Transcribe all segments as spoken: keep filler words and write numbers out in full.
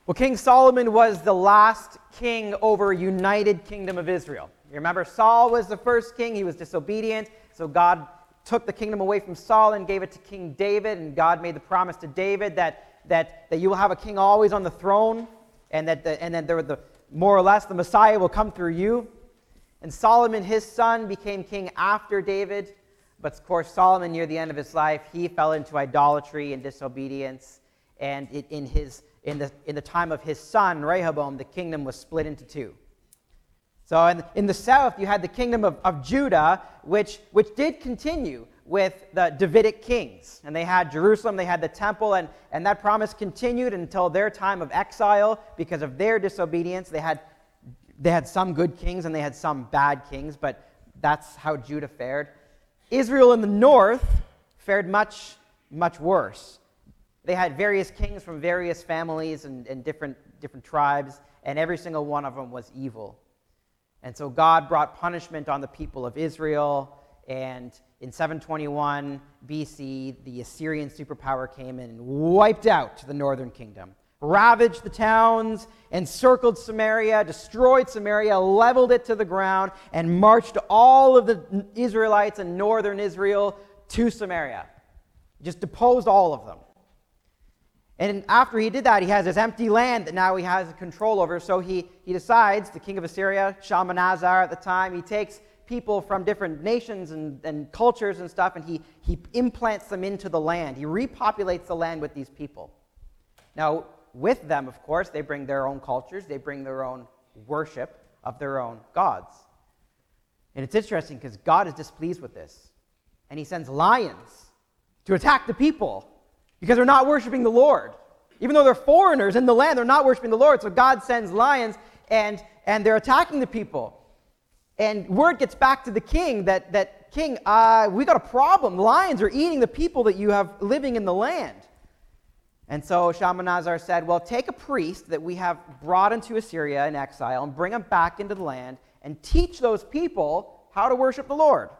Well, King Solomon was the last king over a united kingdom of Israel. You remember, Saul was the first king. He was disobedient, so God took the kingdom away from Saul and gave it to King David, and God made the promise to David that, that, that you will have a king always on the throne, and that the, and then there the more or less the Messiah will come through you. And Solomon, his son, became king after David, but of course Solomon, near the end of his life, he fell into idolatry and disobedience, and it, in his In the, in the time of his son, Rehoboam, the kingdom was split into two. So in, in the south, you had the kingdom of, of Judah, which, which did continue with the Davidic kings. And they had Jerusalem, they had the temple, and, and that promise continued until their time of exile because of their disobedience. They had, they had some good kings and they had some bad kings, but that's how Judah fared. Israel in the north fared much, much worse. They had various kings from various families and, and different, different tribes, and every single one of them was evil. And so God brought punishment on the people of Israel, and in seven twenty-one B C, the Assyrian superpower came in and wiped out the northern kingdom, ravaged the towns, encircled Samaria, destroyed Samaria, leveled it to the ground, and marched all of the Israelites in northern Israel to Samaria. Just deposed all of them. And after he did that, he has this empty land that now he has control over. So he, he decides, the king of Assyria, Shalmaneser at the time, he takes people from different nations and, and cultures and stuff, and he, he implants them into the land. He repopulates the land with these people. Now, with them, of course, they bring their own cultures. They bring their own worship of their own gods. And it's interesting because God is displeased with this. And he sends lions to attack the people, because they're not worshiping the Lord. Even though they're foreigners in the land, they're not worshiping the Lord. So God sends lions, and, and they're attacking the people. And word gets back to the king that, that king, uh, we got a problem. Lions are eating the people that you have living in the land. And so Shalmaneser said, well, take a priest that we have brought into Assyria in exile and bring him back into the land and teach those people how to worship the Lord.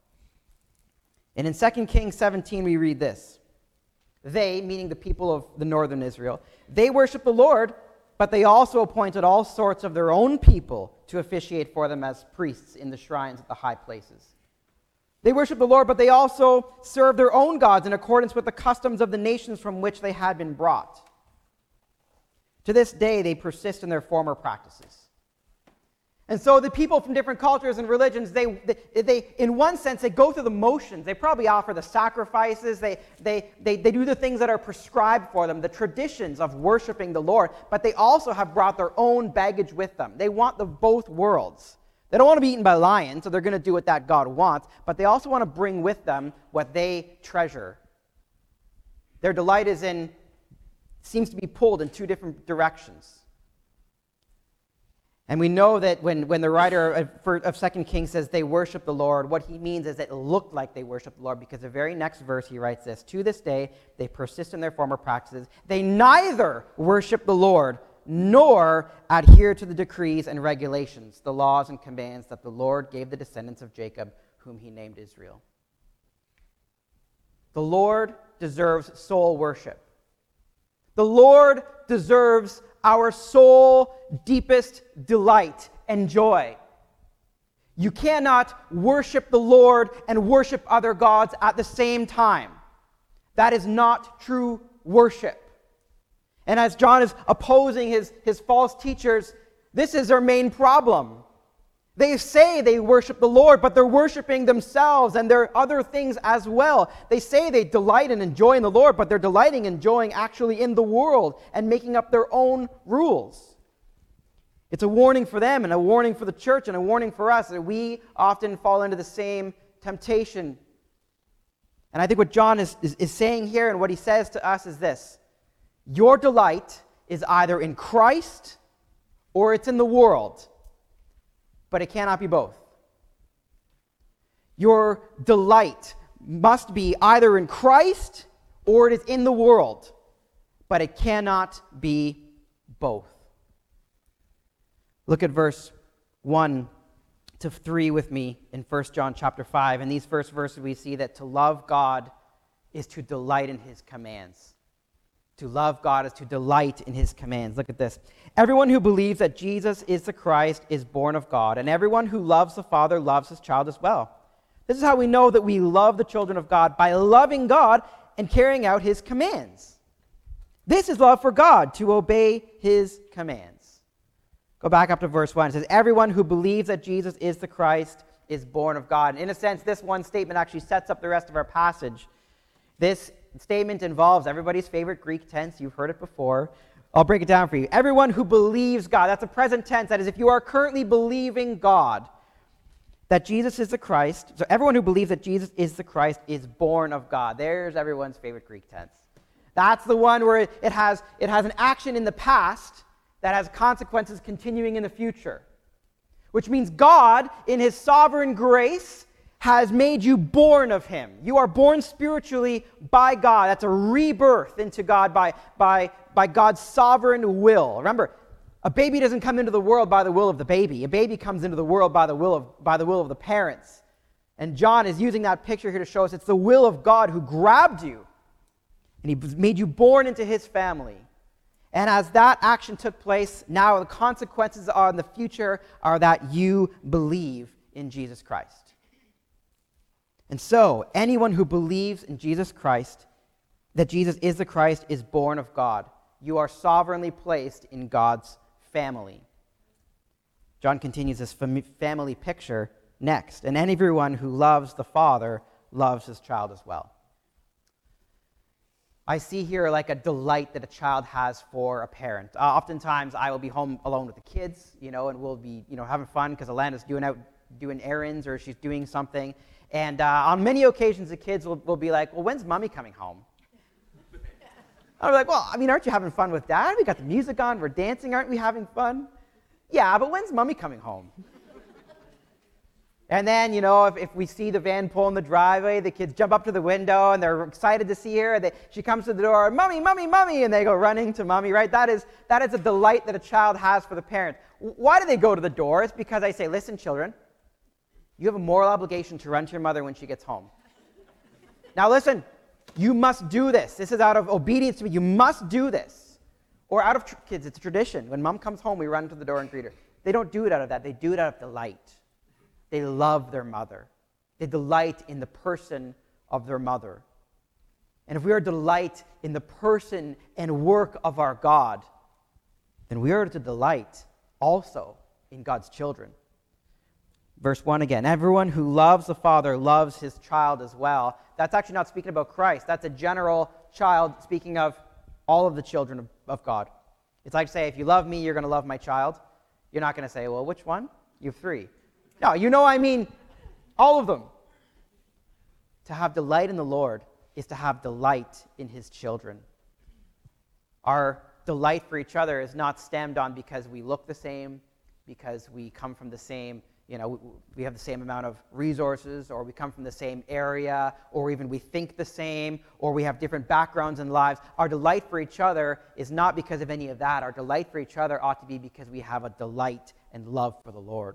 And in Second Kings seventeen, we read this. They, meaning the people of the northern Israel, they worship the Lord, but they also appointed all sorts of their own people to officiate for them as priests in the shrines at the high places. They worship the Lord, but they also serve their own gods in accordance with the customs of the nations from which they had been brought. To this day, they persist in their former practices. And so the people from different cultures and religions, they, they, they, in one sense, they go through the motions. They probably offer the sacrifices. They, they, they, they do the things that are prescribed for them, the traditions of worshiping the Lord. But they also have brought their own baggage with them. They want the both worlds. They don't want to be eaten by lions, so they're going to do what that God wants. But they also want to bring with them what they treasure. Their delight is in, seems to be pulled in two different directions. And we know that when, when the writer of, of Second Kings says they worship the Lord, what he means is that it looked like they worship the Lord, because the very next verse he writes this, to this day they persist in their former practices. They neither worship the Lord nor adhere to the decrees and regulations, the laws and commands that the Lord gave the descendants of Jacob, whom he named Israel. The Lord deserves soul worship. The Lord deserves our soul deepest delight and joy. You cannot worship the Lord and worship other gods at the same time. That is not true worship. And as John is opposing his, his false teachers, this is their main problem. They say they worship the Lord, but they're worshiping themselves and their other things as well. They say they delight and enjoy in the Lord, but they're delighting and enjoying actually in the world and making up their own rules. It's a warning for them and a warning for the church and a warning for us that we often fall into the same temptation. And I think what John is, is, is saying here and what he says to us is this. Your delight is either in Christ or it's in the world. But it cannot be both. Your delight must be either in Christ or it is in the world, but it cannot be both. Look at verse one to three with me in First John chapter five. In these first verses we see that to love God is to delight in his commands. To love God is to delight in his commands. Look at this. Everyone who believes that Jesus is the Christ is born of God, and everyone who loves the Father loves his child as well. This is how we know that we love the children of God, by loving God and carrying out his commands. This is love for God, to obey his commands. Go back up to verse one. It says, everyone who believes that Jesus is the Christ is born of God. And in a sense, this one statement actually sets up the rest of our passage. This statement involves everybody's favorite Greek tense. You've heard it before. I'll break it down for you. Everyone who believes God. That's a present tense. That is, if you are currently believing God, that Jesus is the Christ. So everyone who believes that Jesus is the Christ is born of God. There's everyone's favorite Greek tense. That's the one where it, it has, it has an action in the past that has consequences continuing in the future. Which means God, in his sovereign grace, has made you born of him. You are born spiritually by God. That's a rebirth into God by, by, by God's sovereign will. Remember, a baby doesn't come into the world by the will of the baby. A baby comes into the world by the will of, by the will of the parents. And John is using that picture here to show us it's the will of God who grabbed you, and he made you born into his family. And as that action took place, now the consequences are in the future are that you believe in Jesus Christ. And so, anyone who believes in Jesus Christ, that Jesus is the Christ, is born of God. You are sovereignly placed in God's family. John continues this fam- family picture next. And everyone who loves the Father loves his child as well. I see here like a delight that a child has for a parent. Uh, oftentimes, I will be home alone with the kids, you know, and we'll be, you know, having fun because Alanda's doing out doing errands or she's doing something. And uh, on many occasions, the kids will, will be like, well, when's mommy coming home? I'm like, well, I mean, aren't you having fun with dad? We got the music on, we're dancing, aren't we having fun? Yeah, but when's mommy coming home? And then, you know, if, if we see the van pull in the driveway, the kids jump up to the window and they're excited to see her. They, she comes to the door, mommy, mommy, mommy, and they go running to mommy, right? That is, that is a delight that a child has for the parent. Why do they go to the door? It's because I say, listen, children, you have a moral obligation to run to your mother when she gets home. Now listen, you must do this. This is out of obedience to me. You must do this. Or out of, tr- kids, it's a tradition. When mom comes home, we run to the door and greet her. They don't do it out of that. They do it out of delight. They love their mother. They delight in the person of their mother. And if we are to delight in the person and work of our God, then we are to delight also in God's children. Verse one again, everyone who loves the Father loves his child as well. That's actually not speaking about Christ. That's a general child speaking of all of the children of, of God. It's like to say, if you love me, you're going to love my child. You're not going to say, well, which one? You have three. No, you know I mean all of them. To have delight in the Lord is to have delight in his children. Our delight for each other is not stemmed on because we look the same, because we come from the same, you know, we have the same amount of resources, or we come from the same area, or even we think the same, or we have different backgrounds and lives. Our delight for each other is not because of any of that. Our delight for each other ought to be because we have a delight and love for the Lord.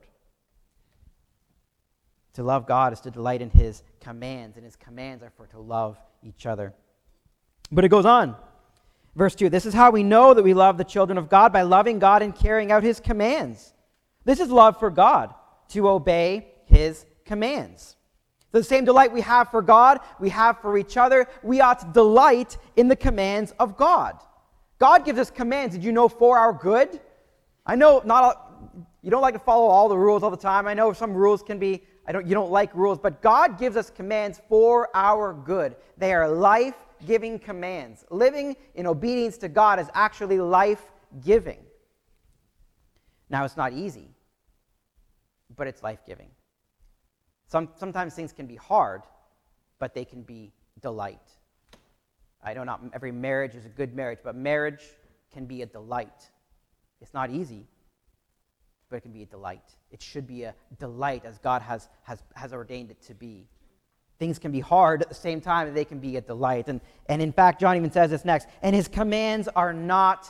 To love God is to delight in his commands, and his commands are for to love each other. But it goes on. Verse two, this is how we know that we love the children of God, by loving God and carrying out his commands. This is love for God, to obey his commands. The same delight we have for God, we have for each other. We ought to delight in the commands of God. God gives us commands, did you know, for our good? I know not all, you don't like to follow all the rules all the time. I know some rules can be I don't, you don't like rules, but God gives us commands for our good. They are life-giving commands. Living in obedience to God is actually life-giving. Now, it's not easy, but it's life-giving. Some, sometimes things can be hard, but they can be delight. I know not every marriage is a good marriage, but marriage can be a delight. It's not easy, but it can be a delight. It should be a delight as God has, has, has ordained it to be. Things can be hard at the same time, and they can be a delight. And, and in fact, John even says this next, and his commands are not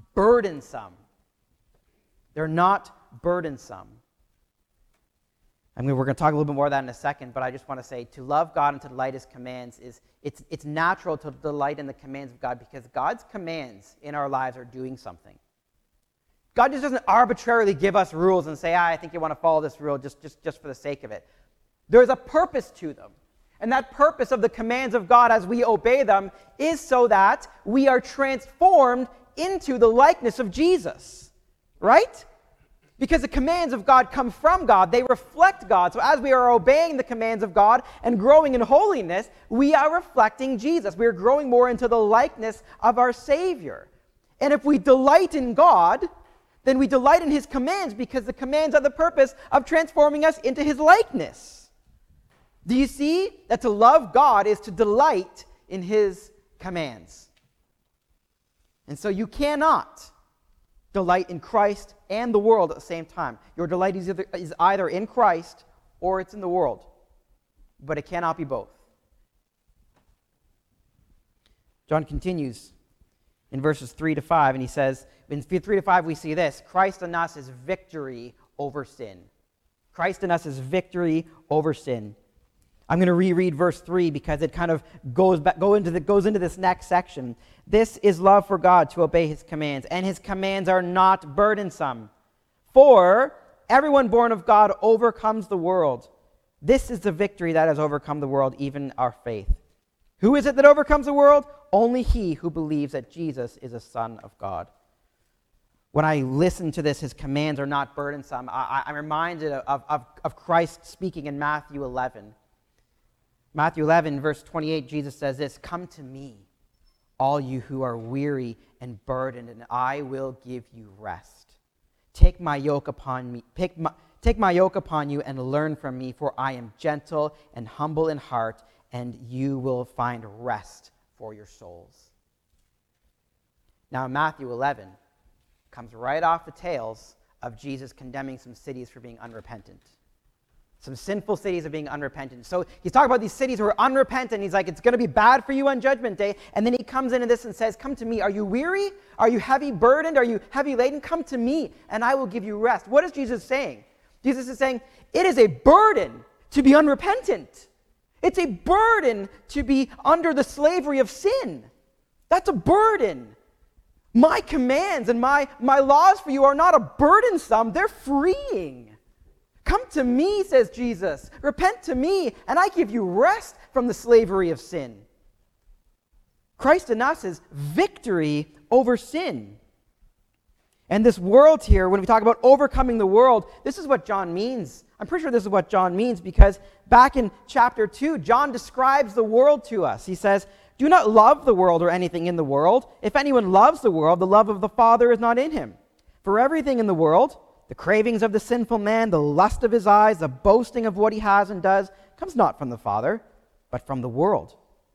burdensome. They're not burdensome. I mean, we're going to talk a little bit more of that in a second, but I just want to say to love God and to delight his commands is, it's, it's natural to delight in the commands of God because God's commands in our lives are doing something. God just doesn't arbitrarily give us rules and say, ah, I think you want to follow this rule just, just, just for the sake of it. There's a purpose to them. And that purpose of the commands of God as we obey them is so that we are transformed into the likeness of Jesus. Right? Because the commands of God come from God. They reflect God. So as we are obeying the commands of God and growing in holiness, we are reflecting Jesus. We are growing more into the likeness of our Savior. And if we delight in God, then we delight in his commands because the commands are the purpose of transforming us into his likeness. Do you see that to love God is to delight in his commands? And so you cannot delight in Christ and the world at the same time. Your delight is either, is either in Christ or it's in the world. But it cannot be both. John continues in verses three to five, and he says, in three to five we see this: Christ in us is victory over sin. Christ in us is victory over sin. I'm going to reread verse three because it kind of goes back, go into the, goes into this next section. This is love for God, to obey his commands, and his commands are not burdensome. For everyone born of God overcomes the world. This is the victory that has overcome the world, even our faith. Who is it that overcomes the world? Only he who believes that Jesus is a Son of God. When I listen to this, his commands are not burdensome, I, I'm reminded of, of, of Christ speaking in Matthew eleven. Matthew eleven, verse twenty-eight, Jesus says this: Come to me, all you who are weary and burdened, and I will give you rest. Take my yoke upon me, take my, take my yoke upon you and learn from me, for I am gentle and humble in heart, and you will find rest for your souls. Now, Matthew eleven comes right off the tails of Jesus condemning some cities for being unrepentant. Some sinful cities are being unrepentant. So he's talking about these cities who are unrepentant. He's like, it's going to be bad for you on Judgment Day. And then he comes into this and says, come to me. Are you weary? Are you heavy burdened? Are you heavy laden? Come to me, and I will give you rest. What is Jesus saying? Jesus is saying, it is a burden to be unrepentant. It's a burden to be under the slavery of sin. That's a burden. My commands and my, my laws for you are not a burdensome, they're freeing. Come to me, says Jesus. Repent to me, and I give you rest from the slavery of sin. Christ in us is victory over sin. And this world here, when we talk about overcoming the world, this is what John means. I'm pretty sure this is what John means because back in chapter two, John describes the world to us. He says, do not love the world or anything in the world. If anyone loves the world, the love of the Father is not in him. For everything in the world, the cravings of the sinful man, the lust of his eyes, the boasting of what he has and does, comes not from the Father, but from the world.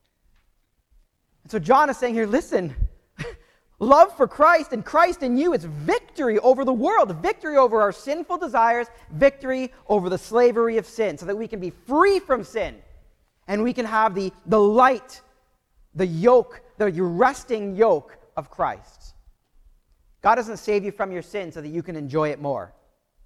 And so John is saying here, listen, love for Christ and Christ in you is victory over the world, victory over our sinful desires, victory over the slavery of sin, so that we can be free from sin and we can have the, the light, the yoke, the resting yoke of Christ. God doesn't save you from your sin so that you can enjoy it more.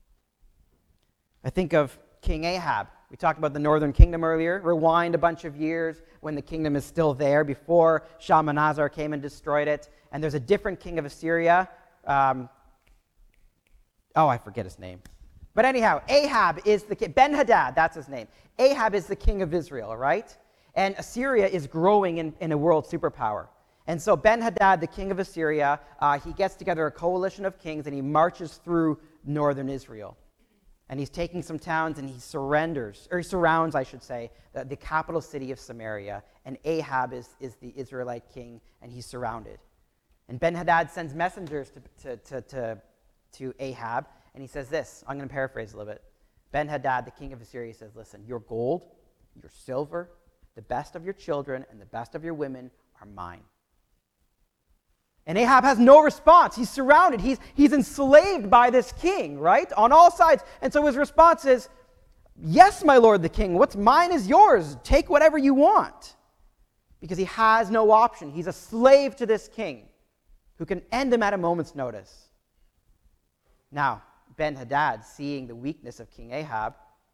I think of King Ahab. We talked about the northern kingdom earlier. Rewind a bunch of years when the kingdom is still there before Shalmaneser came and destroyed it. And there's a different king of Assyria. Um, oh, I forget his name. But anyhow, Ahab is the king. Ben-Hadad, that's his name. Ahab is the king of Israel, right? And Assyria is growing in, in a world superpower. And so Ben-Hadad, the king of Assyria, uh, he gets together a coalition of kings and he marches through northern Israel. And he's taking some towns and he surrenders, or he surrounds, I should say, the, the capital city of Samaria. And Ahab is, is the Israelite king and he's surrounded. And Ben-Hadad sends messengers to, to, to, to, to Ahab and he says this. I'm going to paraphrase a little bit. Ben-Hadad, the king of Assyria, says, listen, your gold, your silver, the best of your children, and the best of your women are mine. And Ahab has no response. He's surrounded. He's, he's enslaved by this king, right? On all sides. And so his response is, yes, my lord the king, what's mine is yours. Take whatever you want. Because he has no option. He's a slave to this king who can end him at a moment's notice. Now, Ben-Hadad, seeing the weakness of King Ahab,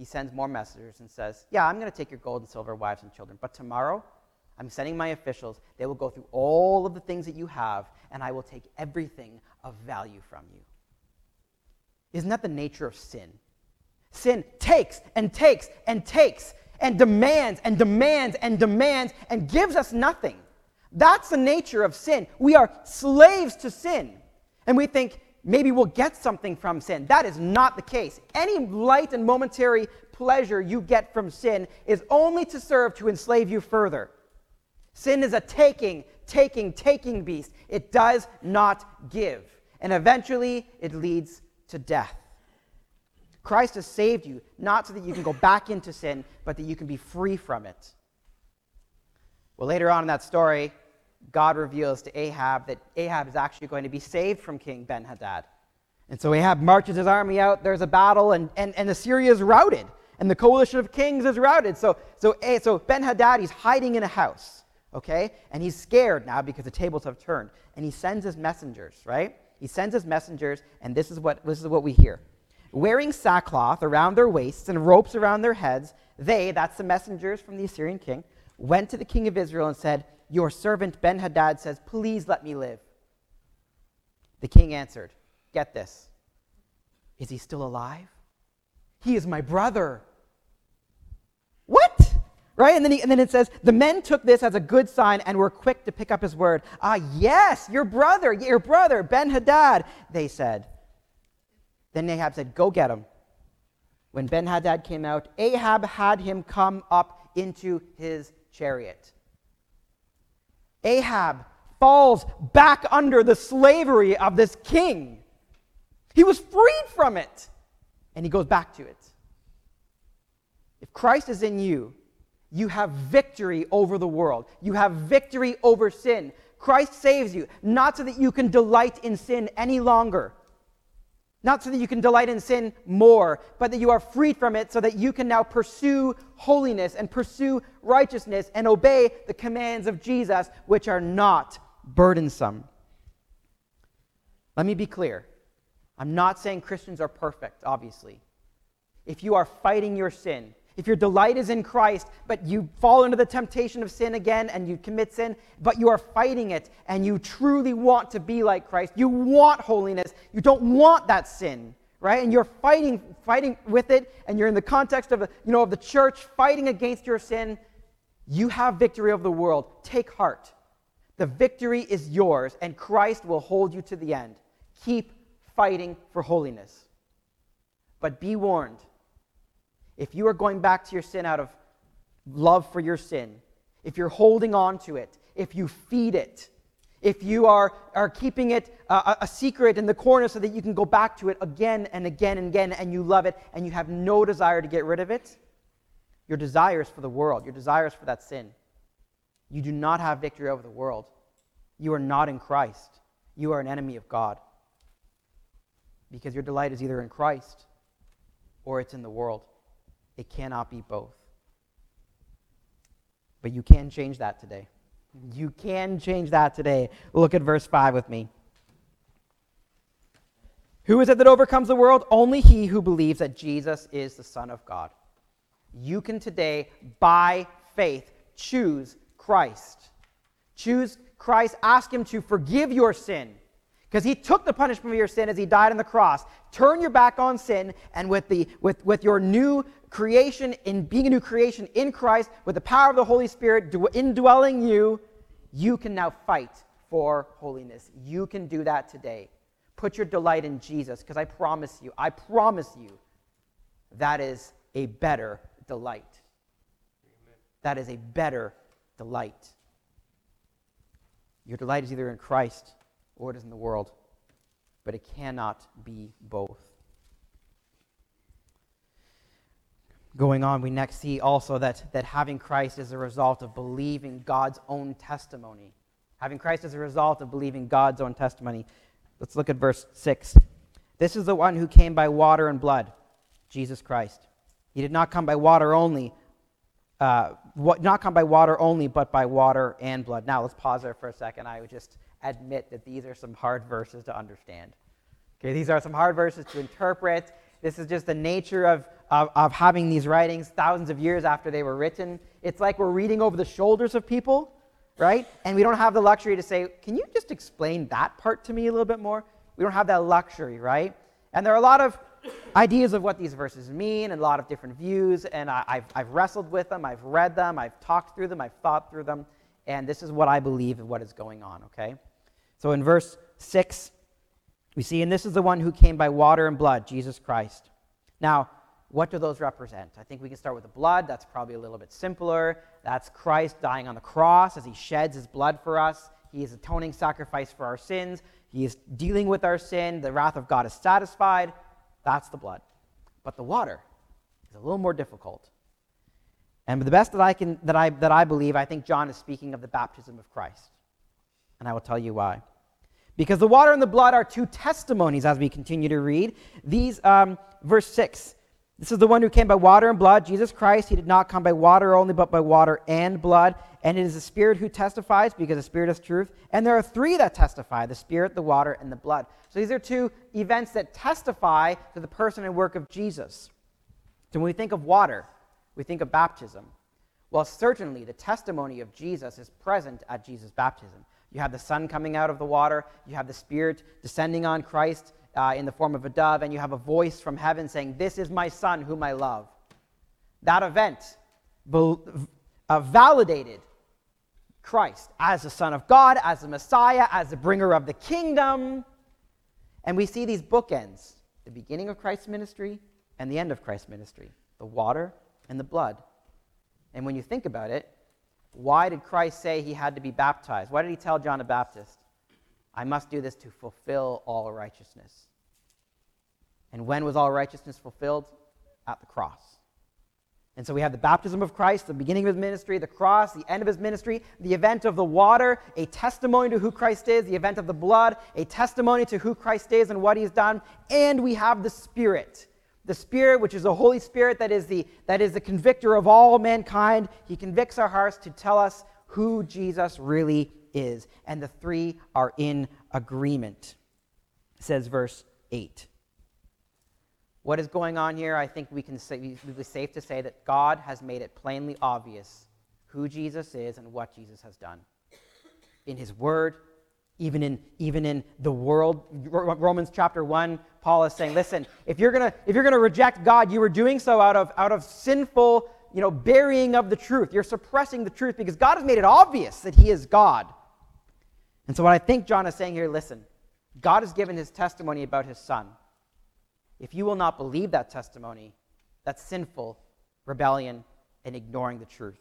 he sends more messengers and says, yeah, I'm going to take your gold and silver, wives and children, but tomorrow I'm sending my officials. They will go through all of the things that you have, and I will take everything of value from you. Isn't that the nature of sin? Sin takes and takes and takes and demands and demands and demands and gives us nothing. That's the nature of sin. We are slaves to sin. And we think maybe we'll get something from sin. That is not the case. Any light and momentary pleasure you get from sin is only to serve to enslave you further. Sin is a taking, taking, taking beast. It does not give. And eventually it leads to death. Christ has saved you, not so that you can go back into sin, but that you can be free from it. Well, later on in that story, God reveals to Ahab that Ahab is actually going to be saved from King Ben-Hadad. And so Ahab marches his army out, there's a battle, and, and, and Assyria is routed, and the coalition of kings is routed. So, so, so Ben-Hadad, he's hiding in a house, okay? And he's scared now because the tables have turned. And he sends his messengers, right? He sends his messengers, and this is what, this is what we hear. Wearing sackcloth around their waists and ropes around their heads, they, that's the messengers from the Assyrian king, went to the king of Israel and said, your servant Ben-Hadad says, please let me live. The king answered, get this, is he still alive? He is my brother. What? Right? And then, he, and then it says, the men took this as a good sign and were quick to pick up his word. Ah, yes, your brother, your brother, Ben-Hadad, they said. Then Ahab said, go get him. When Ben-Hadad came out, Ahab had him come up into his chariot. Ahab falls back under the slavery of this king. He was freed from it, and he goes back to it. If Christ is in you, you have victory over the world. You have victory over sin. Christ saves you, not so that you can delight in sin any longer. Not so that you can delight in sin more, but that you are freed from it so that you can now pursue holiness and pursue righteousness and obey the commands of Jesus, which are not burdensome. Let me be clear. I'm not saying Christians are perfect, obviously. If you are fighting your sin, if your delight is in Christ, but you fall into the temptation of sin again and you commit sin, but you are fighting it and you truly want to be like Christ, you want holiness, you don't want that sin, right? And you're fighting fighting with it, and you're in the context of the, you know, of the church fighting against your sin, you have victory over the world. Take heart. The victory is yours, and Christ will hold you to the end. Keep fighting for holiness. But be warned. If you are going back to your sin out of love for your sin, if you're holding on to it, if you feed it, if you are, are keeping it uh, a secret in the corner so that you can go back to it again and again and again, and you love it, and you have no desire to get rid of it, your desire is for the world. Your desire is for that sin. You do not have victory over the world. You are not in Christ. You are an enemy of God. Because your delight is either in Christ or it's in the world. It cannot be both. But you can change that today. You can change that today. Look at verse five with me. Who is it that overcomes the world? Only he who believes that Jesus is the Son of God. You can today, by faith, choose Christ. Choose Christ. Ask him to forgive your sin. Because he took the punishment of your sin as he died on the cross. Turn your back on sin, and with the with, with your new creation, in being a new creation in Christ, with the power of the Holy Spirit indwelling you, you can now fight for holiness. You can do that today. Put your delight in Jesus, because I promise you, I promise you, that is a better delight. Amen. That is a better delight. Your delight is either in Christ or it is in the world, but it cannot be both. Going on, we next see also that, that having Christ is a result of believing God's own testimony. Having Christ is a result of believing God's own testimony. Let's look at verse six. This is the one who came by water and blood, Jesus Christ. He did not come by water only, uh, not come by water only, but by water and blood. Now, let's pause there for a second. I would just admit that these are some hard verses to understand. Okay, these are some hard verses to interpret. This is just the nature of, of, of having these writings thousands of years after they were written. It's like we're reading over the shoulders of people, right? And we don't have the luxury to say, can you just explain that part to me a little bit more? We don't have that luxury, right? And there are a lot of ideas of what these verses mean and a lot of different views, and I, I've, I've wrestled with them, I've read them, I've talked through them, I've thought through them, and this is what I believe of what is going on, okay? So in verse six, we see, and this is the one who came by water and blood, Jesus Christ. Now, what do those represent? I think we can start with the blood. That's probably a little bit simpler. That's Christ dying on the cross as he sheds his blood for us. He is atoning sacrifice for our sins. He is dealing with our sin. The wrath of God is satisfied. That's the blood. But the water is a little more difficult. And the best that I can that I that I believe, I think John is speaking of the baptism of Christ. And I will tell you why. Because the water and the blood are two testimonies as we continue to read. These, um, verse six, this is the one who came by water and blood, Jesus Christ. He did not come by water only, but by water and blood. And it is the Spirit who testifies, because the Spirit is truth. And there are three that testify, the Spirit, the water, and the blood. So these are two events that testify to the person and work of Jesus. So when we think of water, we think of baptism. Well, certainly the testimony of Jesus is present at Jesus' baptism. You have the Son coming out of the water. You have the Spirit descending on Christ uh, in the form of a dove. And you have a voice from heaven saying, "This is my Son whom I love." That event uh, validated Christ as the Son of God, as the Messiah, as the bringer of the kingdom. And we see these bookends, the beginning of Christ's ministry and the end of Christ's ministry, the water and the blood. And when you think about it, why did Christ say he had to be baptized? Why did he tell John the Baptist, "I must do this to fulfill all righteousness"? And when was all righteousness fulfilled? At the cross. And so we have the baptism of Christ, the beginning of his ministry, the cross, the end of his ministry, the event of the water, a testimony to who Christ is, the event of the blood, a testimony to who Christ is and what he's done, and we have the Spirit. The Spirit, which is the Holy Spirit, that is the, that is the convictor of all mankind. He convicts our hearts to tell us who Jesus really is. And the three are in agreement, says verse eight. What is going on here? I think we can say, it would be safe to say that God has made it plainly obvious who Jesus is and what Jesus has done. In his word, even in, even in the world. Romans chapter one, Paul is saying, listen, if you're gonna if you're gonna reject God, you are doing so out of out of sinful, you know, burying of the truth. You're suppressing the truth because God has made it obvious that he is God. And so what I think John is saying here, listen, God has given his testimony about his Son. If you will not believe that testimony, that's sinful rebellion and ignoring the truth.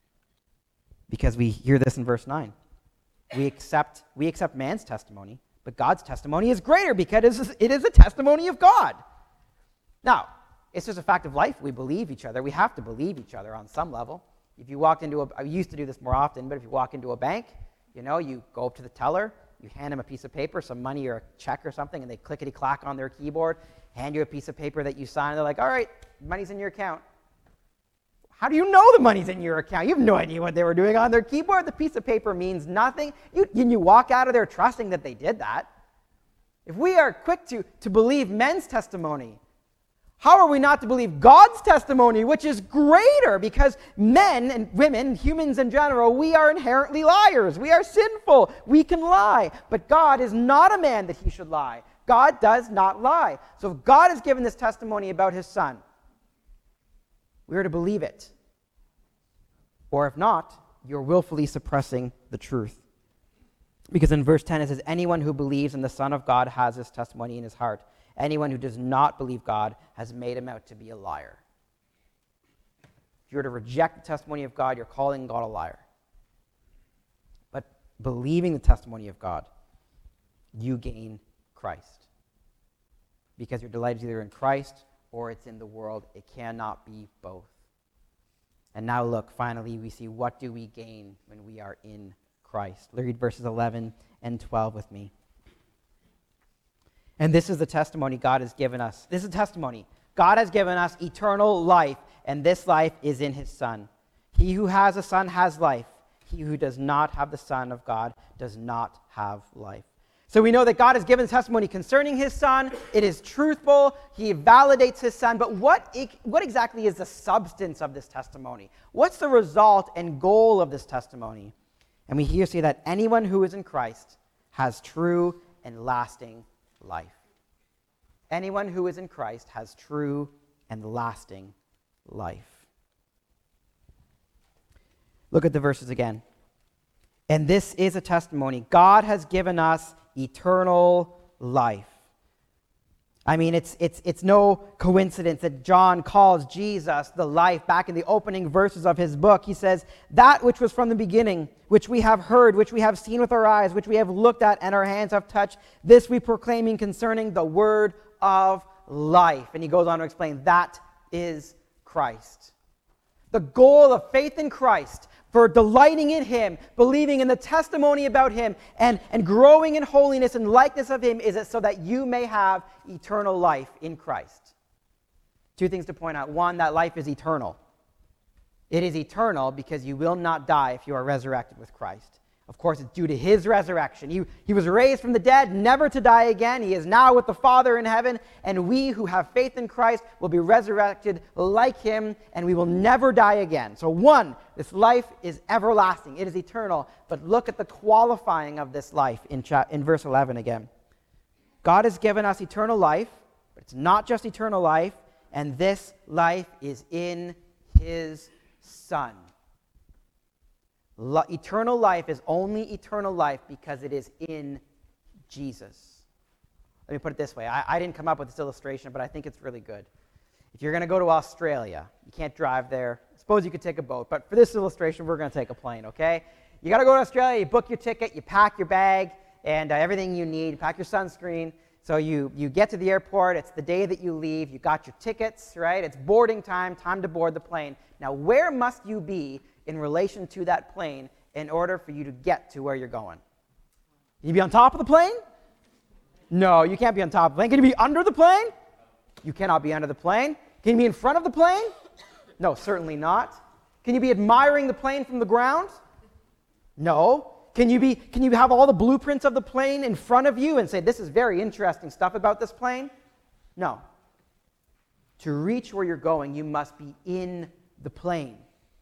Because we hear this in verse nine. We accept we accept man's testimony, but God's testimony is greater because it is, it is a testimony of God. Now, it's just a fact of life. We believe each other. We have to believe each other on some level. If you walked into a, I used to do this more often, but if you walk into a bank, you know, you go up to the teller, you hand him a piece of paper, some money or a check or something, and they clickety-clack on their keyboard, hand you a piece of paper that you sign, and they're like, all right, money's in your account. How do you know the money's in your account? You have no idea what they were doing on their keyboard. The piece of paper means nothing. You, you walk out of there trusting that they did that. If we are quick to, to believe men's testimony, how are we not to believe God's testimony, which is greater? Because men and women, humans in general, we are inherently liars. We are sinful. We can lie. But God is not a man that he should lie. God does not lie. So if God has given this testimony about his Son, we are to believe it. Or if not, you're willfully suppressing the truth. Because in verse ten it says, anyone who believes in the Son of God has this testimony in his heart. Anyone who does not believe God has made him out to be a liar. If you're to reject the testimony of God, you're calling God a liar. But believing the testimony of God, you gain Christ. Because your delight is either in Christ or it's in the world. It cannot be both. And now look, finally, we see what do we gain when we are in Christ. Read verses eleven and twelve with me. And this is the testimony God has given us. This is a testimony. God has given us eternal life, and this life is in his Son. He who has a Son has life. He who does not have the Son of God does not have life. So we know that God has given testimony concerning his Son. It is truthful. He validates his Son. But what, what exactly is the substance of this testimony? What's the result and goal of this testimony? And we here see that anyone who is in Christ has true and lasting life. Anyone who is in Christ has true and lasting life. Look at the verses again. And this is a testimony. God has given us eternal life. I mean, it's it's it's no coincidence that John calls Jesus the life. Back in the opening verses of his book, he says, that which was from the beginning, which we have heard, which we have seen with our eyes, which we have looked at and our hands have touched, this we proclaiming concerning the word of life. And he goes on to explain that is Christ. The goal of faith in Christ, for delighting in him, believing in the testimony about him, and, and growing in holiness and likeness of him, is it so that you may have eternal life in Christ. Two things to point out. One, that life is eternal. It is eternal because you will not die if you are resurrected with Christ. Of course, it's due to his resurrection. He, he was raised from the dead, never to die again. He is now with the Father in heaven, and we who have faith in Christ will be resurrected like him, and we will never die again. So one, this life is everlasting. It is eternal. But look at the qualifying of this life in, cha- in verse eleven again. God has given us eternal life, but it's not just eternal life, and this life is in his Son. Lo- eternal life is only eternal life because it is in Jesus. Let me put it this way. I, I didn't come up with this illustration, but I think it's really good. If you're going to go to Australia, you can't drive there. I suppose you could take a boat, but for this illustration, we're going to take a plane, okay? You got to go to Australia, you book your ticket, you pack your bag, and uh, everything you need. You pack your sunscreen. So you, you get to the airport. It's the day that you leave. You got your tickets, right? It's boarding time, time to board the plane. Now, where must you be in relation to that plane in order for you to get to where you're going? Can you be on top of the plane? No, you can't be on top of the plane. Can you be under the plane? You cannot be under the plane. Can you be in front of the plane? No, certainly not. Can you be admiring the plane from the ground? No. Can you be? Can you have all the blueprints of the plane in front of you and say, this is very interesting stuff about this plane? No. To reach where you're going, you must be in the plane.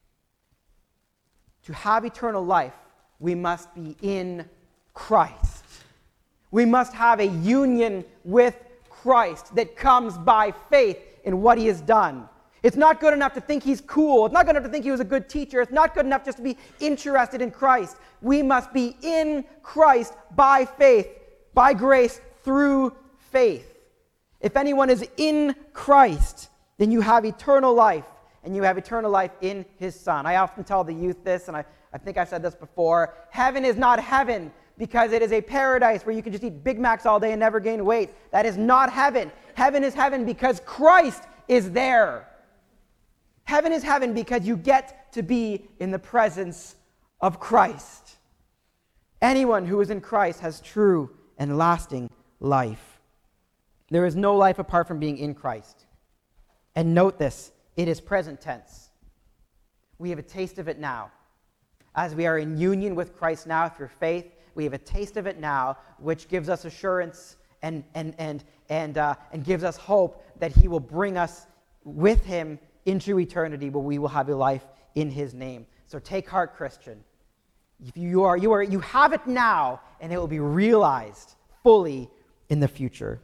To have eternal life, we must be in Christ. We must have a union with Christ that comes by faith in what he has done. It's not good enough to think he's cool. It's not good enough to think he was a good teacher. It's not good enough just to be interested in Christ. We must be in Christ by faith, by grace, through faith. If anyone is in Christ, then you have eternal life, and you have eternal life in his Son. I often tell the youth this, and I, I think I've said this before. Heaven is not heaven because it is a paradise where you can just eat Big Macs all day and never gain weight. That is not heaven. Heaven is heaven because Christ is there. Heaven is heaven because you get to be in the presence of Christ. Anyone who is in Christ has true and lasting life. There is no life apart from being in Christ. And note this, it is present tense. We have a taste of it now. As we are in union with Christ now through faith, we have a taste of it now, which gives us assurance and, and, and, and, uh, and gives us hope that he will bring us with him into eternity, where we will have a life in his name. So take heart, Christian. If you are, you are, you have it now, and it will be realized fully in the future.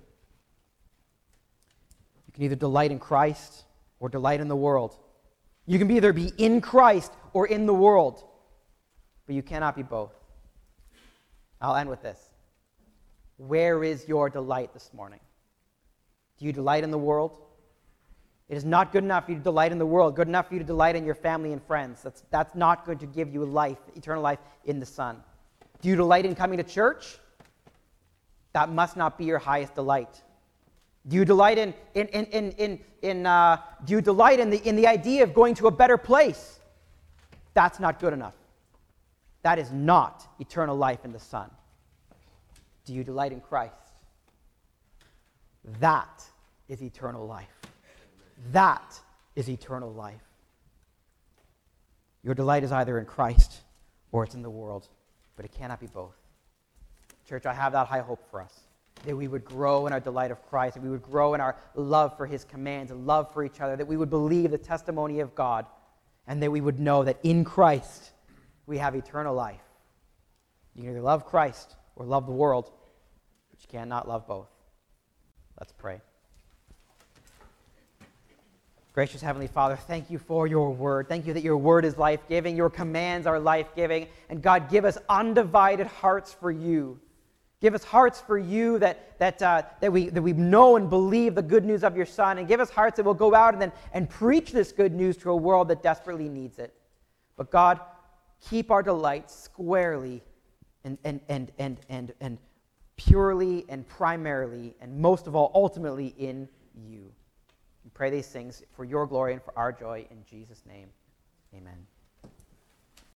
You can either delight in Christ or delight in the world. You can either be in Christ or in the world, but you cannot be both. I'll end with this. Where is your delight this morning? Do you delight in the world? It is not good enough for you to delight in the world, good enough for you to delight in your family and friends. That's, that's not going to give you life, eternal life in the Son. Do you delight in coming to church? That must not be your highest delight. Do you delight in, in, in, in, in, in uh, do you delight in the, in the idea of going to a better place? That's not good enough. That is not eternal life in the Son. Do you delight in Christ? That is eternal life. That is eternal life. Your delight is either in Christ or it's in the world, but it cannot be both. Church, I have that high hope for us, that we would grow in our delight of Christ, that we would grow in our love for his commands and love for each other, that we would believe the testimony of God, and that we would know that in Christ we have eternal life. You can either love Christ or love the world, but you cannot love both. Let's pray. Gracious Heavenly Father, thank you for your word. Thank you that your word is life-giving, your commands are life-giving, and God, give us undivided hearts for you. Give us hearts for you that, that, uh, that, we, that we know and believe the good news of your Son, and give us hearts that will go out and, then, and preach this good news to a world that desperately needs it. But God, keep our delight squarely and, and, and, and, and, and purely and primarily, and most of all, ultimately in you. We pray these things for your glory and for our joy. In Jesus' name, amen.